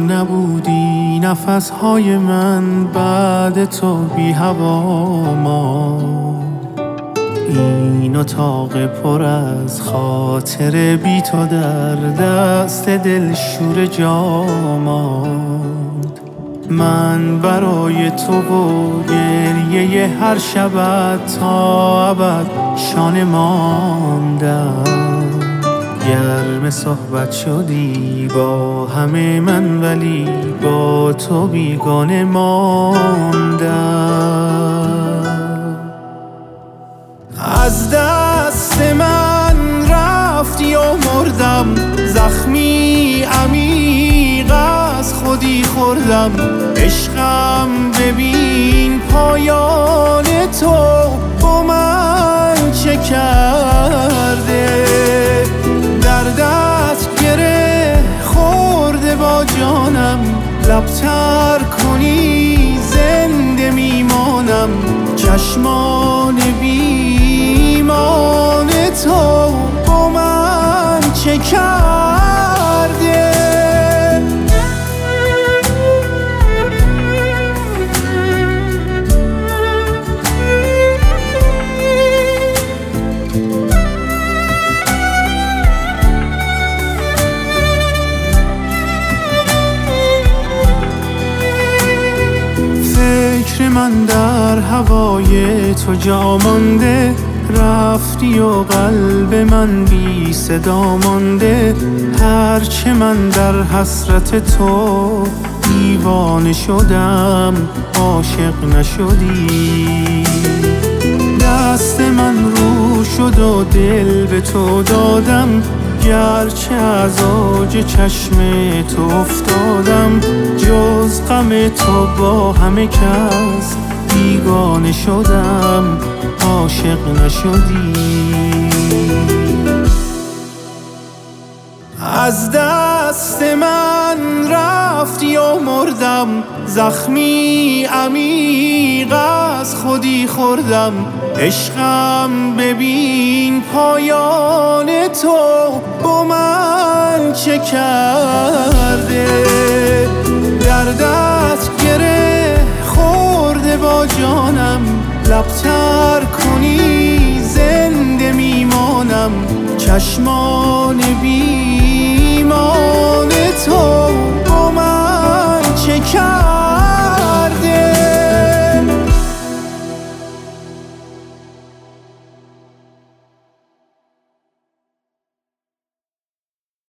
نبودی نفسهای من بعد تو بی هوا ماند. این اتاق پر از خاطر بی تو در دست دلشور جا ماند. من برای تو و گریه هر شبت تا ابد شانه ماندم. گرم صحبت شدی با همه من ولی با تو بیگانه ماندم. از دست من رفتی و مردم، زخمی عمیق از خودی خوردم. عشقم ببین پایان تو با من چه کرده. دردت گره خورده با جانم، لبتر کنی زنده میمانم. چشمان بیمان تو با من چه کرده. فکر من در هوای تو جا مانده، رفتی و قلب من بی صدا مانده. هرچه من در حسرت تو دیوانه شدم عاشق نشدی. دست من رو شد و دل به تو دادم، گرچه از اوج چشم تو افتادم. جز غم تو با همه کس بیگانه شدم عاشق نشدی. از دست من رفتی و مردم، زخمی عمیق از خودی خوردم. عشقم ببین پایان تو با من چه کرده. دردت گره خورده با جانم، لبتر کنی زنده میمانم. چشمان